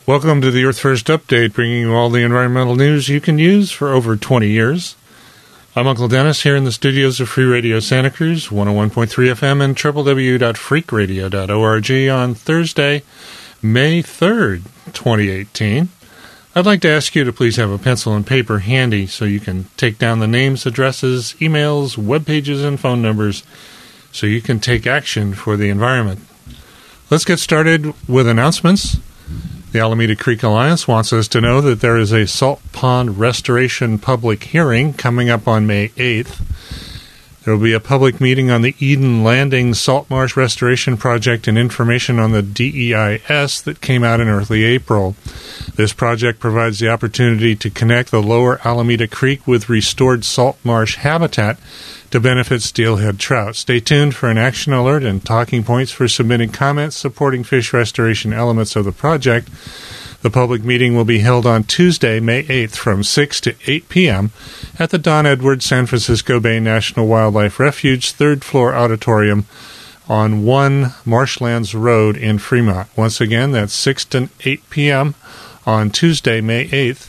Welcome to the Earth First Update, bringing you all the environmental news you can use for over 20 years. I'm Uncle Dennis here in the studios of Free Radio Santa Cruz, 101.3 FM and www.freakradio.org on Thursday, May 3rd, 2018. I'd like to ask you to please have a pencil and paper handy so you can take down the names, addresses, emails, web pages, and phone numbers so you can take action for the environment. Let's get started with announcements. The Alameda Creek Alliance wants us to know that there is a salt pond restoration public hearing coming up on May 8th. There will be a public meeting on the Eden Landing Salt Marsh Restoration Project and information on the DEIS that came out in early April. This project provides the opportunity to connect the lower Alameda Creek with restored salt marsh habitat to benefit steelhead trout. Stay tuned for an action alert and talking points for submitting comments supporting fish restoration elements of the project. The public meeting will be held on Tuesday, May 8th from 6 to 8 p.m. at the Don Edwards San Francisco Bay National Wildlife Refuge 3rd floor auditorium on 1 Marshlands Road in Fremont. Once again, that's 6 to 8 p.m. on Tuesday, May 8th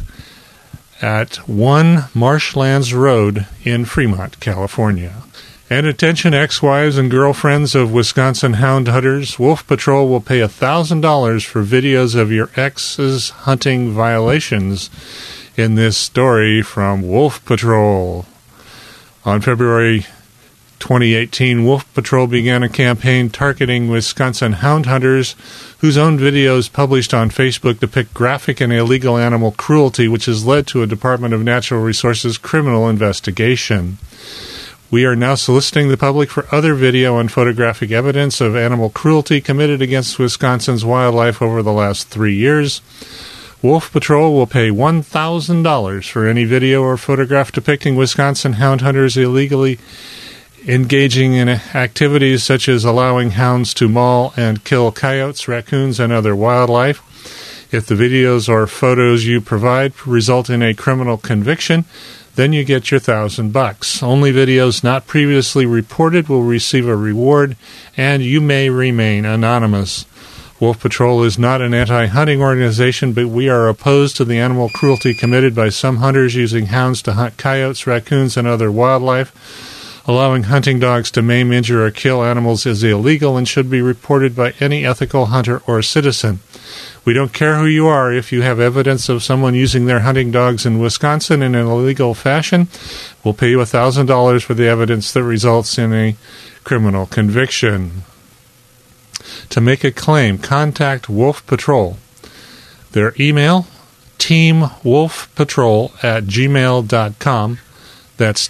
at 1 Marshlands Road in Fremont, California. And attention ex-wives and girlfriends of Wisconsin hound hunters, Wolf Patrol will pay $1,000 for videos of your ex's hunting violations in this story from Wolf Patrol. On February 2018, Wolf Patrol began a campaign targeting Wisconsin hound hunters whose own videos published on Facebook depict graphic and illegal animal cruelty, which has led to a Department of Natural Resources criminal investigation. We are now soliciting the public for other video and photographic evidence of animal cruelty committed against Wisconsin's wildlife over the last 3 years. Wolf Patrol will pay $1,000 for any video or photograph depicting Wisconsin hound hunters illegally engaging in activities such as allowing hounds to maul and kill coyotes, raccoons, and other wildlife. If the videos or photos you provide result in a criminal conviction, then you get your $1,000. Only videos not previously reported will receive a reward, and you may remain anonymous. Wolf Patrol is not an anti-hunting organization, but we are opposed to the animal cruelty committed by some hunters using hounds to hunt coyotes, raccoons, and other wildlife. Allowing hunting dogs to maim, injure, or kill animals is illegal and should be reported by any ethical hunter or citizen. We don't care who you are. If you have evidence of someone using their hunting dogs in Wisconsin in an illegal fashion, we'll pay you $1,000 for the evidence that results in a criminal conviction. To make a claim, contact Wolf Patrol. Their email, teamwolfpatrol@gmail.com. That's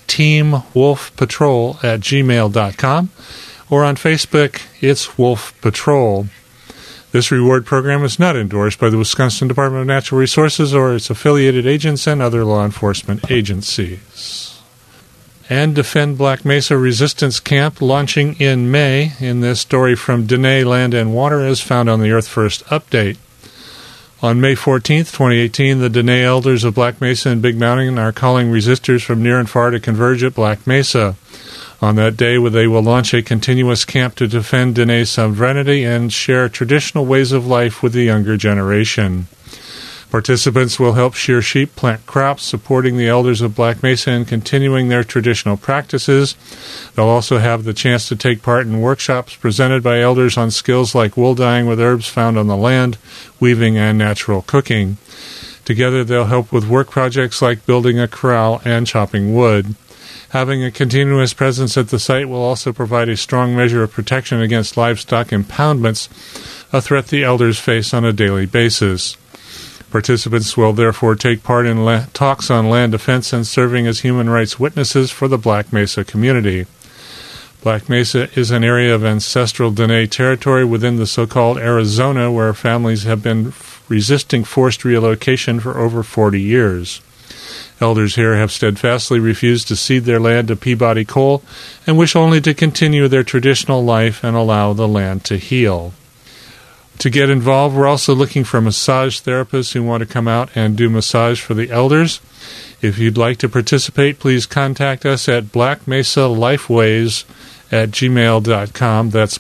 teamwolfpatrol@gmail.com. Or on Facebook, it's Wolf Patrol. This reward program is not endorsed by the Wisconsin Department of Natural Resources or its affiliated agents and other law enforcement agencies. And Defend Black Mesa Resistance Camp launching in May. In this story from Dene Land and Water as found on the Earth First Update. On May 14th, 2018, the Dene elders of Black Mesa and Big Mountain are calling resistors from near and far to converge at Black Mesa. On that day, they will launch a continuous camp to defend Dene sovereignty and share traditional ways of life with the younger generation. Participants will help shear sheep, plant crops, supporting the elders of Black Mesa and continuing their traditional practices. They'll also have the chance to take part in workshops presented by elders on skills like wool dyeing with herbs found on the land, weaving, and natural cooking. Together, they'll help with work projects like building a corral and chopping wood. Having a continuous presence at the site will also provide a strong measure of protection against livestock impoundments, a threat the elders face on a daily basis. Participants will therefore take part in talks on land defense and serving as human rights witnesses for the Black Mesa community. Black Mesa is an area of ancestral Dene territory within the so-called Arizona, where families have been resisting forced relocation for over 40 years. Elders here have steadfastly refused to cede their land to Peabody Coal and wish only to continue their traditional life and allow the land to heal. To get involved, we're also looking for massage therapists who want to come out and do massage for the elders. If you'd like to participate, please contact us at Black Mesa Lifeways blackmesalifeways@gmail.com. That's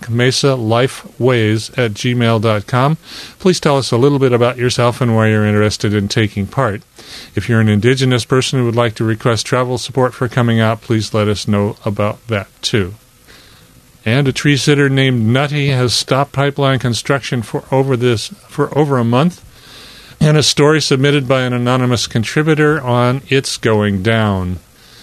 blackmesalifeways@gmail.com. Please tell us a little bit about yourself and why you're interested in taking part. If you're an Indigenous person who would like to request travel support for coming out, please let us know about that too. And a tree sitter named Nutty has stopped pipeline construction for over a month. And a story submitted by an anonymous contributor on It's Going Down.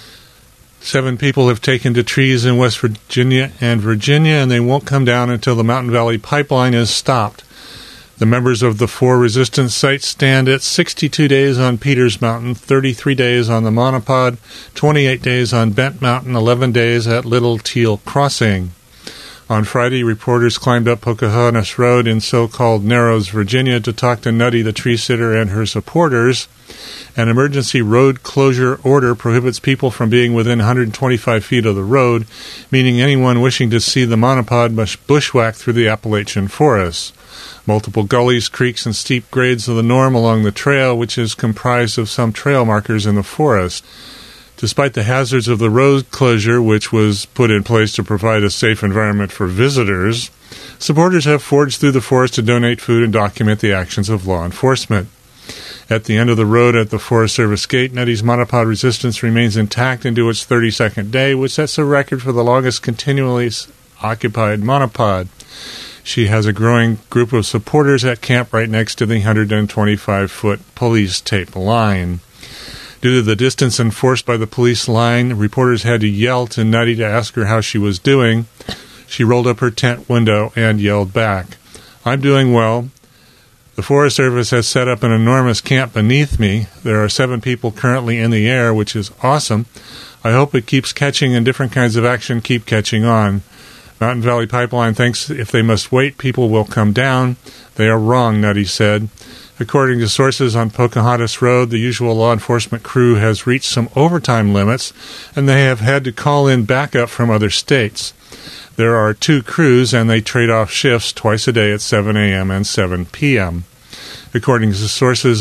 7 people have taken to trees in West Virginia, and they won't come down until the Mountain Valley Pipeline is stopped. The members of the 4 resistance sites stand at 62 days on Peters Mountain, 33 days on the Monopod, 28 days on Bent Mountain, 11 days at Little Teal Crossing. On Friday, reporters climbed up Pocahontas Road in so-called Narrows, Virginia, to talk to Nutty, the tree sitter, and her supporters. An emergency road closure order prohibits people from being within 125 feet of the road, meaning anyone wishing to see the monopod must bushwhack through the Appalachian forests. Multiple gullies, creeks, and steep grades are the norm along the trail, which is comprised of some trail markers in the forest. Despite the hazards of the road closure, which was put in place to provide a safe environment for visitors, supporters have forged through the forest to donate food and document the actions of law enforcement. At the end of the road at the Forest Service gate, Nutty's monopod resistance remains intact into its 32nd day, which sets a record for the longest continually occupied monopod. She has a growing group of supporters at camp right next to the 125-foot police tape line. Due to the distance enforced by the police line, reporters had to yell to Nutty to ask her how she was doing. She rolled up her tent window and yelled back, "I'm doing well. The Forest Service has set up an enormous camp beneath me. There are 7 people currently in the air, which is awesome. I hope it keeps catching and different kinds of action keep catching on. Mountain Valley Pipeline thinks if they must wait, people will come down. They are wrong," Nutty said. According to sources on Pocahontas Road, the usual law enforcement crew has reached some overtime limits, and they have had to call in backup from other states. There are 2 crews, and they trade off shifts twice a day at 7 a.m. and 7 p.m. According to sources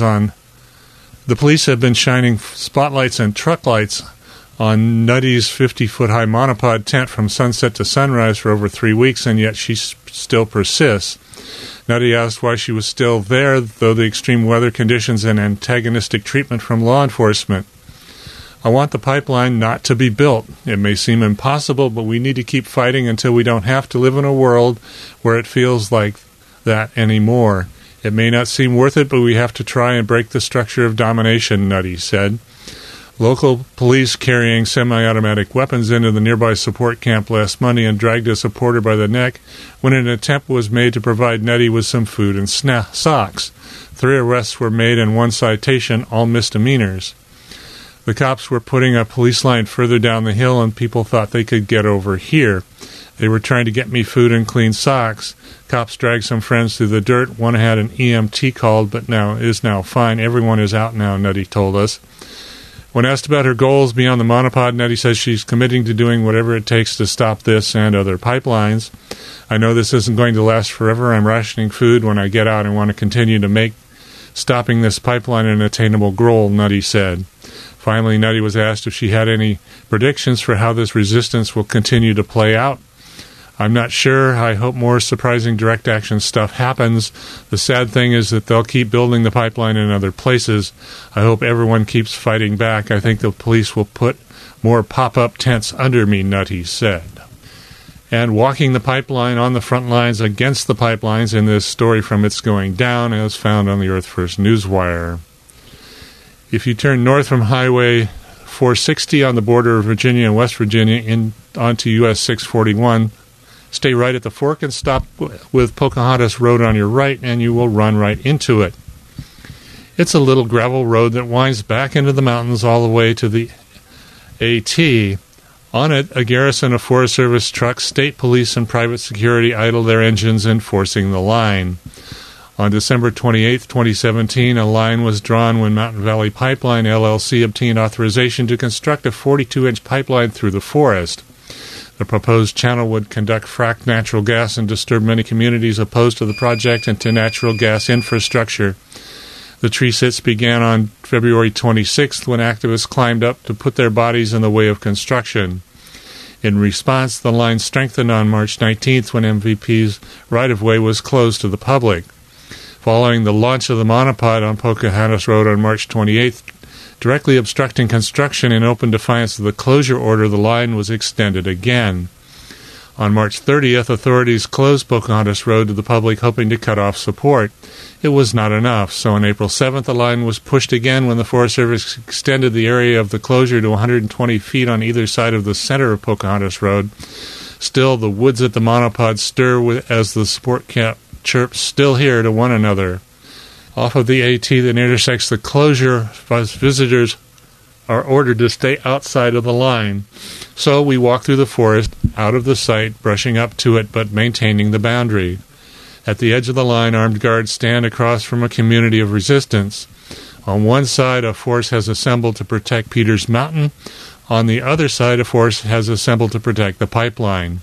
the police have been shining spotlights and truck lights on Nutty's 50-foot-high monopod tent from sunset to sunrise for over 3 weeks, and yet she still persists. Nutty asked why she was still there, though the extreme weather conditions and antagonistic treatment from law enforcement. "I want the pipeline not to be built. It may seem impossible, but we need to keep fighting until we don't have to live in a world where it feels like that anymore. It may not seem worth it, but we have to try and break the structure of domination," Nutty said. Local police carrying semi-automatic weapons into the nearby support camp last Monday and dragged a supporter by the neck when an attempt was made to provide Nutty with some food and socks. 3 arrests were made and 1 citation, all misdemeanors. The cops were putting a police line further down the hill, and people thought they could get over here. They were trying to get me food and clean socks. Cops dragged some friends through the dirt. One had an EMT called, but is now fine. Everyone is out now, Nutty told us. When asked about her goals beyond the monopod, Nutty says she's committing to doing whatever it takes to stop this and other pipelines. "I know this isn't going to last forever. I'm rationing food when I get out and want to continue to make stopping this pipeline an attainable goal," Nutty said. Finally, Nutty was asked if she had any predictions for how this resistance will continue to play out. "I'm not sure. I hope more surprising direct action stuff happens. The sad thing is that they'll keep building the pipeline in other places. I hope everyone keeps fighting back. I think the police will put more pop-up tents under me," Nutty said. And walking the pipeline on the front lines against the pipelines in this story from It's Going Down, as found on the Earth First Newswire. If you turn north from Highway 460 on the border of Virginia and West Virginia onto US 641, stay right at the fork and stop with Pocahontas Road on your right, and you will run right into it. It's a little gravel road that winds back into the mountains all the way to the AT. On it, a garrison of Forest Service trucks, state police, and private security idle their engines, enforcing the line. On December 28, 2017, a line was drawn when Mountain Valley Pipeline, LLC, obtained authorization to construct a 42-inch pipeline through the forest. The proposed channel would conduct fracked natural gas and disturb many communities opposed to the project and to natural gas infrastructure. The tree sits began on February 26th when activists climbed up to put their bodies in the way of construction. In response, the line strengthened on March 19th when MVP's right-of-way was closed to the public. Following the launch of the monopod on Pocahontas Road on March 28th, directly obstructing construction in open defiance of the closure order, the line was extended again. On March 30th, authorities closed Pocahontas Road to the public, hoping to cut off support. It was not enough, so on April 7th, the line was pushed again when the Forest Service extended the area of the closure to 120 feet on either side of the center of Pocahontas Road. Still, the woods at the monopod stir as the support camp chirps, "Still here," to one another. Off of the AT that intersects the closure, visitors are ordered to stay outside of the line. So we walk through the forest, out of the sight, brushing up to it, but maintaining the boundary. At the edge of the line, armed guards stand across from a community of resistance. On one side, a force has assembled to protect Peters Mountain. On the other side, a force has assembled to protect the pipeline.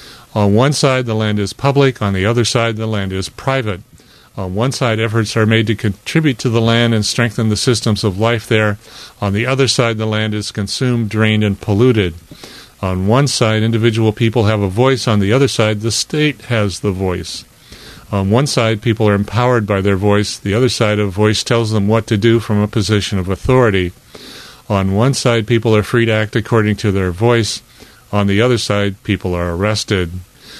On one side, the land is public. On the other side, the land is private. On one side, efforts are made to contribute to the land and strengthen the systems of life there. On the other side, the land is consumed, drained, and polluted. On one side, individual people have a voice. On the other side, the state has the voice. On one side, people are empowered by their voice. The other side, a voice tells them what to do from a position of authority. On one side, people are free to act according to their voice. On the other side, people are arrested.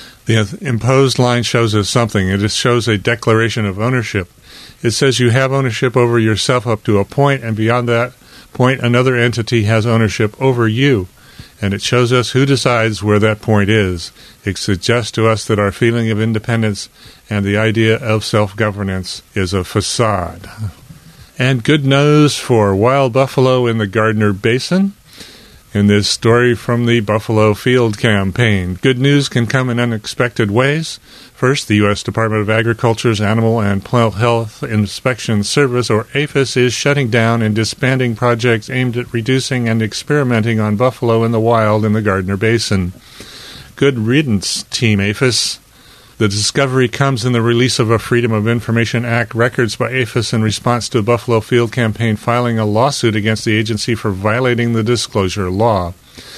The imposed line shows us something. It shows a declaration of ownership. It says you have ownership over yourself up to a point, and beyond that point, another entity has ownership over you. And it shows us who decides where that point is. It suggests to us that our feeling of independence and the idea of self-governance is a facade. And good news for wild buffalo in the Gardner Basin. In this story from the Buffalo Field Campaign, good news can come in unexpected ways. First, the U.S. Department of Agriculture's Animal and Plant Health Inspection Service, or APHIS, is shutting down and disbanding projects aimed at reducing and experimenting on buffalo in the wild in the Gardner Basin. Good riddance, Team APHIS. The discovery comes in the release of a Freedom of Information Act records by APHIS in response to the Buffalo Field Campaign filing a lawsuit against the agency for violating the disclosure law.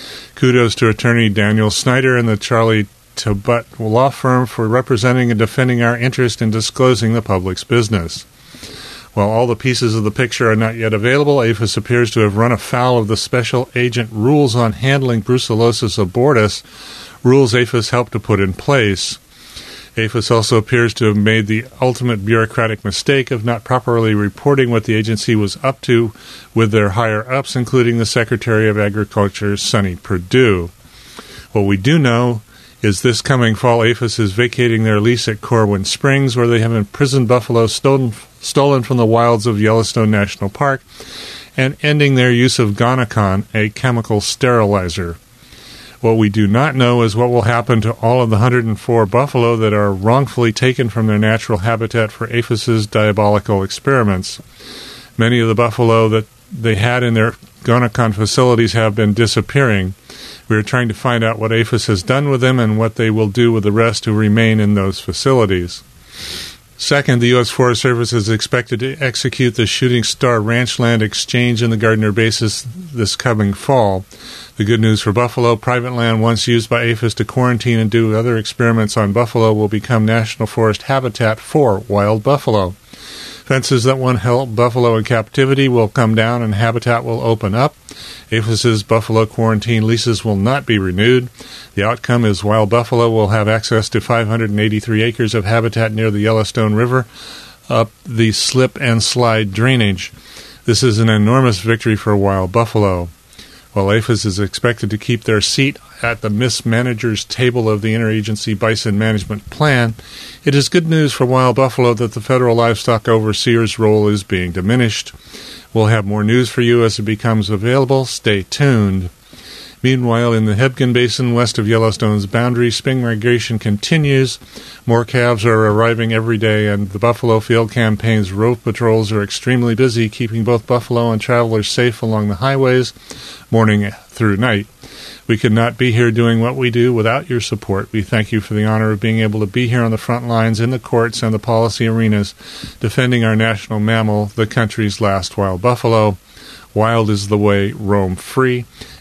Kudos to Attorney Daniel Snyder and the Charlie Tobut law firm for representing and defending our interest in disclosing the public's business. While all the pieces of the picture are not yet available, APHIS appears to have run afoul of the special agent rules on handling brucellosis abortus, rules APHIS helped to put in place. APHIS also appears to have made the ultimate bureaucratic mistake of not properly reporting what the agency was up to with their higher-ups, including the Secretary of Agriculture, Sonny Perdue. What we do know is this coming fall, APHIS is vacating their lease at Corwin Springs, where they have imprisoned buffalo stolen from the wilds of Yellowstone National Park, and ending their use of Gonacon, a chemical sterilizer. What we do not know is what will happen to all of the 104 buffalo that are wrongfully taken from their natural habitat for APHIS's diabolical experiments. Many of the buffalo that they had in their Gonacon facilities have been disappearing. We are trying to find out what APHIS has done with them and what they will do with the rest who remain in those facilities. Second, the U.S. Forest Service is expected to execute the Shooting Star Ranch Land Exchange in the Gardner Basin this coming fall. The good news for buffalo, private land once used by APHIS to quarantine and do other experiments on buffalo will become national forest habitat for wild buffalo. Fences that once held buffalo in captivity will come down and habitat will open up. APHIS's buffalo quarantine leases will not be renewed. The outcome is wild buffalo will have access to 583 acres of habitat near the Yellowstone River up the slip and slide drainage. This is an enormous victory for wild buffalo. While APHIS is expected to keep their seat at the mismanagers table of the Interagency Bison Management Plan, it is good news for wild buffalo that the federal livestock overseer's role is being diminished. We'll have more news for you as it becomes available. Stay tuned. Meanwhile, in the Hebgen Basin west of Yellowstone's boundary, spring migration continues. More calves are arriving every day, and the Buffalo Field Campaign's road patrols are extremely busy, keeping both buffalo and travelers safe along the highways, morning through night. We could not be here doing what we do without your support. We thank you for the honor of being able to be here on the front lines, in the courts and the policy arenas, defending our national mammal, the country's last wild buffalo. Wild is the way, roam free.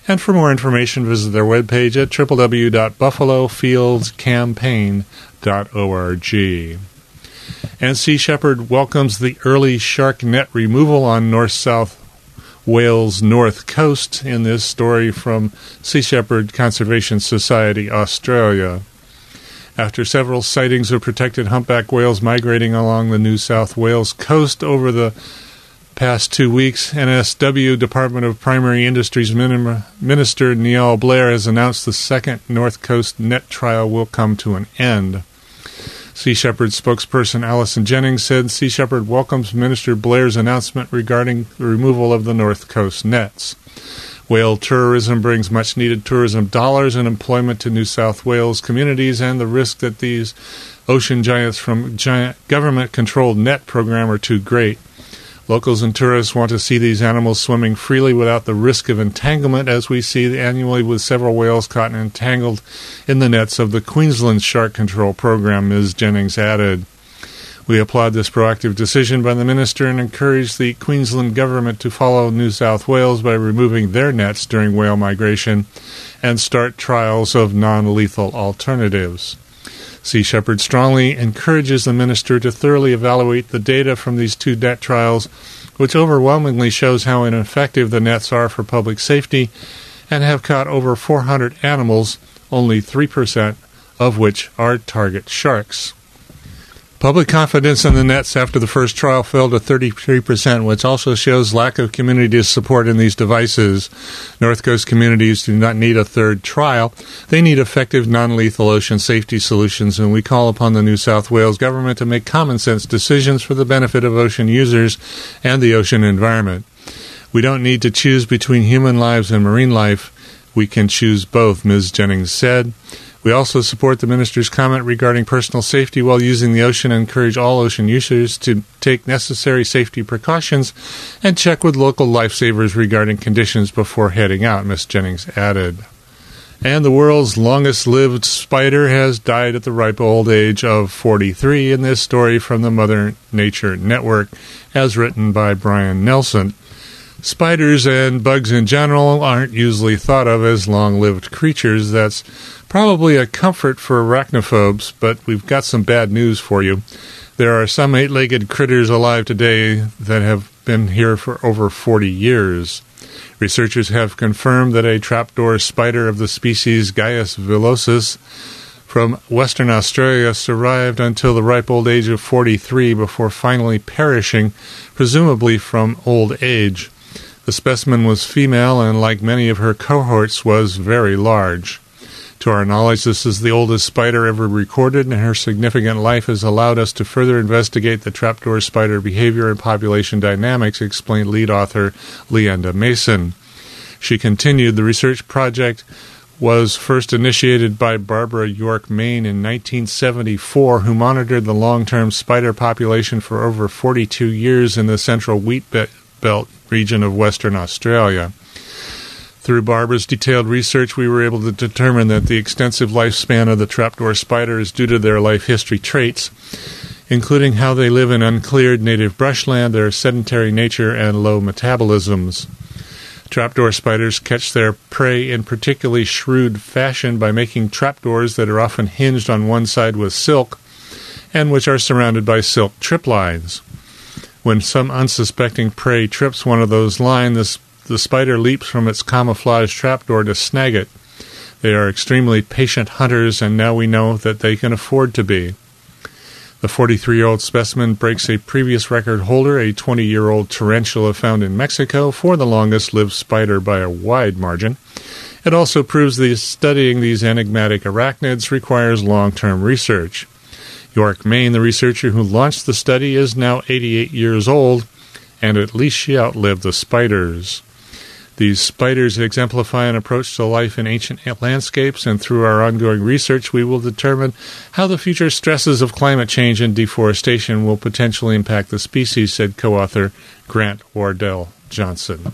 And for more information, visit their webpage at www.buffalofieldscampaign.org. And Sea Shepherd welcomes the early shark net removal on north-south Wales north coast in this story from Sea Shepherd Conservation Society, Australia. After several sightings of protected humpback whales migrating along the New South Wales coast over the past 2 weeks, NSW Department of Primary Industries Minister Neil Blair has announced the second North Coast net trial will come to an end. Sea Shepherd spokesperson Alison Jennings said Sea Shepherd welcomes Minister Blair's announcement regarding the removal of the North Coast nets. Whale tourism brings much-needed tourism dollars and employment to New South Wales communities, and the risk that these ocean giants from giant government-controlled net program are too great. Locals and tourists want to see these animals swimming freely without the risk of entanglement, as we see annually with several whales caught and entangled in the nets of the Queensland Shark Control Program, Ms. Jennings added. We applaud this proactive decision by the minister and encourage the Queensland government to follow New South Wales by removing their nets during whale migration and start trials of non-lethal alternatives. Sea Shepherd strongly encourages the minister to thoroughly evaluate the data from these two net trials, which overwhelmingly shows how ineffective the nets are for public safety and have caught over 400 animals, only 3% of which are target sharks. Public confidence in the nets after the first trial fell to 33%, which also shows lack of community support in these devices. North Coast communities do not need a third trial. They need effective non-lethal ocean safety solutions, and we call upon the New South Wales government to make common-sense decisions for the benefit of ocean users and the ocean environment. We don't need to choose between human lives and marine life. We can choose both, Ms. Jennings said. We also support the minister's comment regarding personal safety while using the ocean and encourage all ocean users to take necessary safety precautions and check with local lifesavers regarding conditions before heading out, Ms. Jennings added. And the world's longest-lived spider has died at the ripe old age of 43 in this story from the Mother Nature Network, as written by Brian Nelson. Spiders and bugs in general aren't usually thought of as long-lived creatures. That's probably a comfort for arachnophobes, but we've got some bad news for you. There are some eight-legged critters alive today that have been here for over 40 years. Researchers have confirmed that a trapdoor spider of the species Gaius villosus from Western Australia survived until the ripe old age of 43 before finally perishing, presumably from old age. The specimen was female and, like many of her cohorts, was very large. To our knowledge, this is the oldest spider ever recorded, and her significant life has allowed us to further investigate the trapdoor spider behavior and population dynamics, explained lead author Leanda Mason. She continued, the research project was first initiated by Barbara York Main in 1974, who monitored the long-term spider population for over 42 years in the central wheat belt region of Western Australia. Through Barbara's detailed research, we were able to determine that the extensive lifespan of the trapdoor spider is due to their life history traits, including how they live in uncleared native brushland, their sedentary nature, and low metabolisms. Trapdoor spiders catch their prey in particularly shrewd fashion by making trapdoors that are often hinged on one side with silk and which are surrounded by silk trip lines. When some unsuspecting prey trips one of those lines, the spider leaps from its camouflage trapdoor to snag it. They are extremely patient hunters, and now we know that they can afford to be. The 43-year-old specimen breaks a previous record holder, a 20-year-old tarantula found in Mexico, for the longest-lived spider by a wide margin. It also proves that studying these enigmatic arachnids requires long-term research. York Main, the researcher who launched the study, is now 88 years old, and at least she outlived the spiders. These spiders exemplify an approach to life in ancient landscapes, and through our ongoing research, we will determine how the future stresses of climate change and deforestation will potentially impact the species, said co-author Grant Wardell Johnson.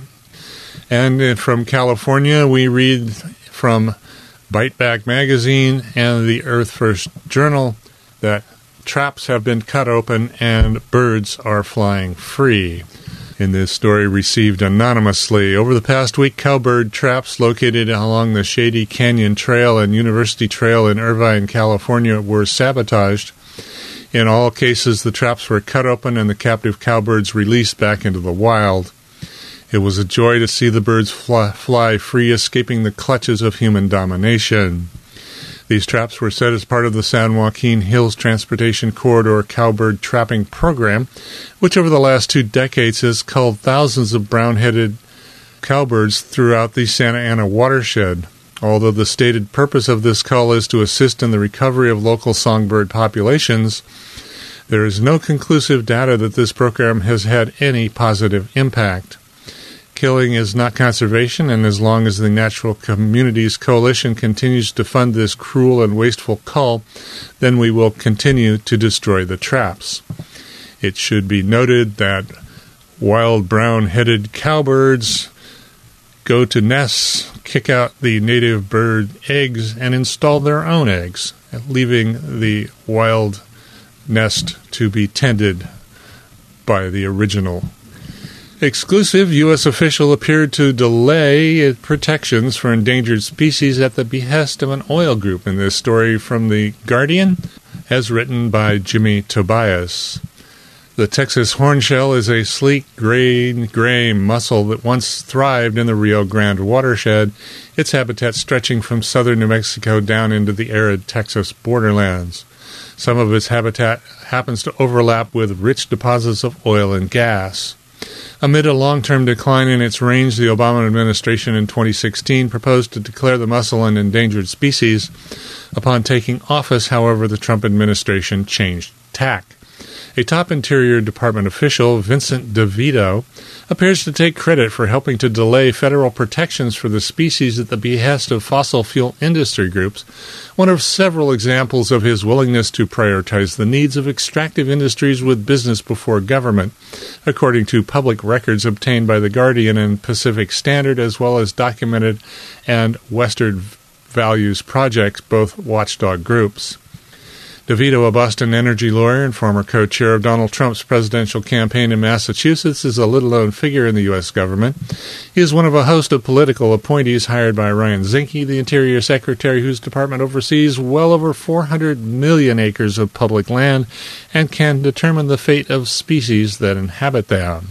And from California, we read from Bite Back Magazine and the Earth First Journal that traps have been cut open and birds are flying free. In this story received anonymously, over the past week, cowbird traps located along the Shady Canyon Trail and University Trail in Irvine, California, were sabotaged. In all cases, the traps were cut open and the captive cowbirds released back into the wild. It was a joy to see the birds fly free, escaping the clutches of human domination. These traps were set as part of the San Joaquin Hills Transportation Corridor cowbird trapping program, which over the last 2 decades has culled thousands of brown-headed cowbirds throughout the Santa Ana watershed. Although the stated purpose of this cull is to assist in the recovery of local songbird populations, there is no conclusive data that this program has had any positive impact. Killing is not conservation, and as long as the Natural Communities Coalition continues to fund this cruel and wasteful cull, then we will continue to destroy the traps. It should be noted that wild brown-headed cowbirds go to nests, kick out the native bird eggs, and install their own eggs, leaving the wild nest to be tended by the original. Exclusive U.S. official appeared to delay protections for endangered species at the behest of an oil group in this story from The Guardian, as written by Jimmy Tobias. The Texas hornshell is a sleek gray mussel that once thrived in the Rio Grande watershed, its habitat stretching from southern New Mexico down into the arid Texas borderlands. Some of its habitat happens to overlap with rich deposits of oil and gas. Amid a long-term decline in its range, the Obama administration in 2016 proposed to declare the mussel an endangered species. Upon taking office, however, the Trump administration changed tack. A top Interior Department official, Vincent DeVito, appears to take credit for helping to delay federal protections for the species at the behest of fossil fuel industry groups, one of several examples of his willingness to prioritize the needs of extractive industries with business before government, according to public records obtained by The Guardian and Pacific Standard, as well as Documented and Western Values Project, both watchdog groups. DeVito, a Boston energy lawyer and former co-chair of Donald Trump's presidential campaign in Massachusetts, is a little-known figure in the U.S. government. He is one of a host of political appointees hired by Ryan Zinke, the Interior Secretary, whose department oversees well over 400 million acres of public land and can determine the fate of species that inhabit them.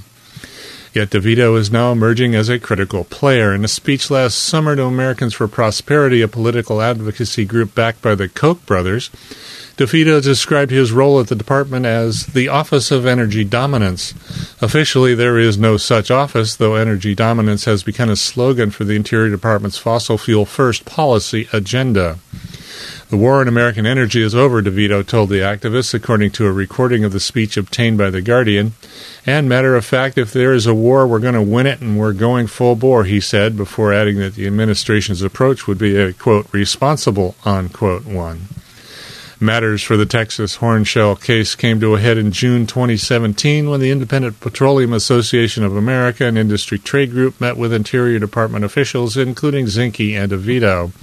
Yet DeVito is now emerging as a critical player. In a speech last summer to Americans for Prosperity, a political advocacy group backed by the Koch brothers, DeVito described his role at the department as the Office of Energy Dominance. Officially, there is no such office, though energy dominance has become a slogan for the Interior Department's fossil fuel first policy agenda. The war on American energy is over, DeVito told the activists, according to a recording of the speech obtained by The Guardian. And matter of fact, if there is a war, we're going to win it, and we're going full bore, he said, before adding that the administration's approach would be a, quote, responsible, unquote, one. Matters for the Texas hornshell case came to a head in June 2017 when the Independent Petroleum Association of America, an industry trade group, met with Interior Department officials, including Zinke and DeVito.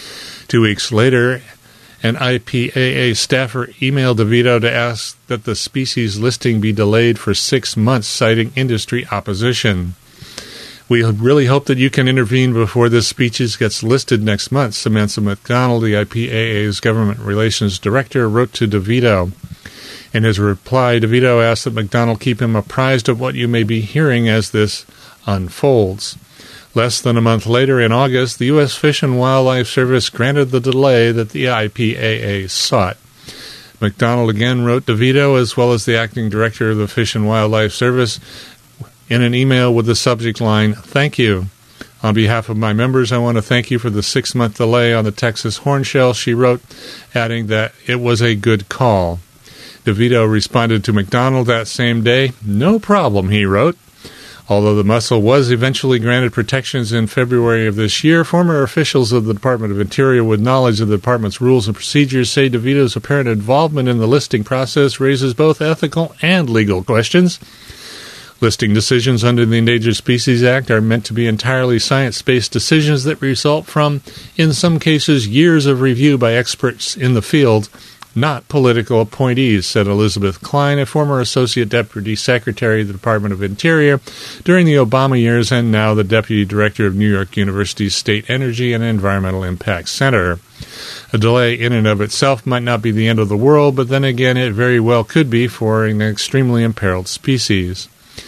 2 weeks later, an IPAA staffer emailed DeVito to ask that the species listing be delayed for 6 months, citing industry opposition. We really hope that you can intervene before this species gets listed next month, Samantha McDonald, the IPAA's Government Relations Director, wrote to DeVito. In his reply, DeVito asked that McDonald keep him apprised of what you may be hearing as this unfolds. Less than a month later, in August, the U.S. Fish and Wildlife Service granted the delay that the IPAA sought. McDonald again wrote DeVito, as well as the acting director of the Fish and Wildlife Service, in an email with the subject line, "Thank you. On behalf of my members, I want to thank you for the 6-month delay on the Texas hornshell," she wrote, adding that it was a good call. DeVito responded to McDonald that same day. "No problem," he wrote. Although the mussel was eventually granted protections in February of this year, former officials of the Department of Interior with knowledge of the department's rules and procedures say DeVito's apparent involvement in the listing process raises both ethical and legal questions. Listing decisions under the Endangered Species Act are meant to be entirely science-based decisions that result from, in some cases, years of review by experts in the field, not political appointees, said Elizabeth Klein, a former Associate Deputy Secretary of the Department of Interior during the Obama years and now the Deputy Director of New York University's State Energy and Environmental Impact Center. A delay in and of itself might not be the end of the world, but then again it very well could be for an extremely imperiled species.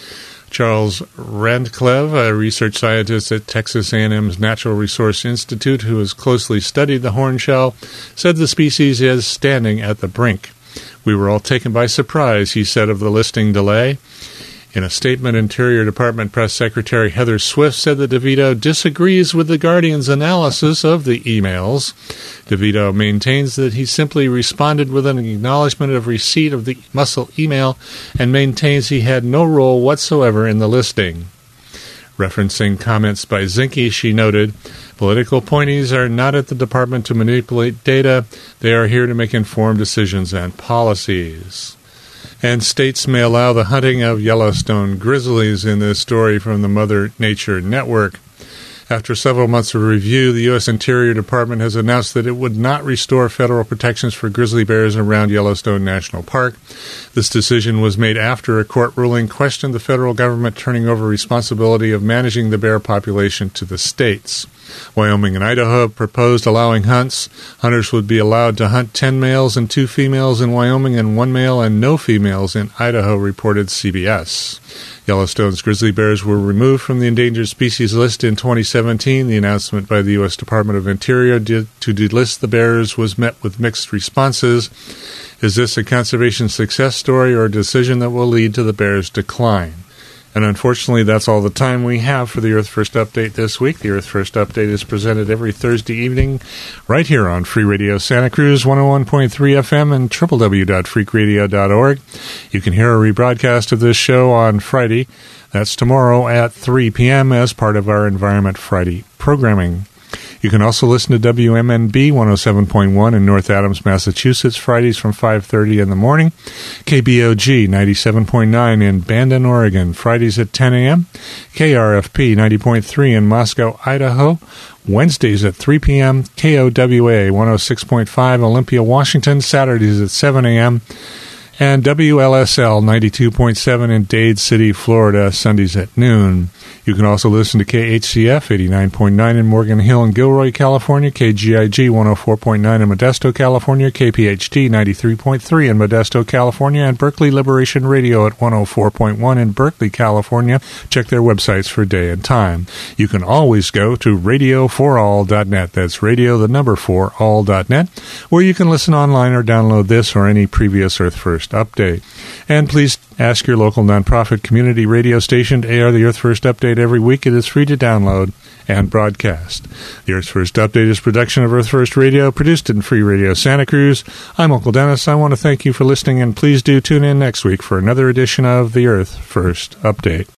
Charles Randcliffe, a research scientist at Texas A&M's Natural Resource Institute who has closely studied the horned shell, said the species is standing at the brink. We were all taken by surprise, he said of the listing delay. In a statement, Interior Department Press Secretary Heather Swift said that DeVito disagrees with the Guardian's analysis of the emails. DeVito maintains that he simply responded with an acknowledgement of receipt of the Mussel email and maintains he had no role whatsoever in the listing. Referencing comments by Zinke, she noted, "Political appointees are not at the department to manipulate data. They are here to make informed decisions and policies." And states may allow the hunting of Yellowstone grizzlies in this story from the Mother Nature Network. After several months of review, the U.S. Interior Department has announced that it would not restore federal protections for grizzly bears around Yellowstone National Park. This decision was made after a court ruling questioned the federal government turning over responsibility of managing the bear population to the states. Wyoming and Idaho proposed allowing hunts. Hunters would be allowed to hunt 10 males and 2 females in Wyoming and 1 male and no females in Idaho, reported CBS. Yellowstone's grizzly bears were removed from the endangered species list in 2017. The announcement by the U.S. Department of Interior to delist the bears was met with mixed responses. Is this a conservation success story or a decision that will lead to the bears' decline? And unfortunately, that's all the time we have for the Earth First Update this week. The Earth First Update is presented every Thursday evening right here on Free Radio Santa Cruz, 101.3 FM and www.freakradio.org. You can hear a rebroadcast of this show on Friday. That's tomorrow at 3 p.m. as part of our Environment Friday programming. You can also listen to WMNB 107.1 in North Adams, Massachusetts, Fridays from 5:30 in the morning. KBOG 97.9 in Bandon, Oregon, Fridays at 10 a.m. KRFP 90.3 in Moscow, Idaho, Wednesdays at 3 p.m. KOWA 106.5 Olympia, Washington, Saturdays at 7 a.m. And WLSL 92.7 in Dade City, Florida, Sundays at noon. You can also listen to KHCF 89.9 in Morgan Hill and Gilroy, California, KGIG 104.9 in Modesto, California, KPHT 93.3 in Modesto, California, and Berkeley Liberation Radio at 104.1 in Berkeley, California. Check their websites for day and time. You can always go to radio4all.net. That's radio, the number 4all.net, where you can listen online or download this or any previous Earth First Update. And please ask your local nonprofit community radio station to air the Earth First Update every week. It is free to download and broadcast. The Earth First Update is a production of Earth First Radio, produced in Free Radio Santa Cruz. I'm Uncle Dennis. I want to thank you for listening, and please do tune in next week for another edition of the Earth First Update.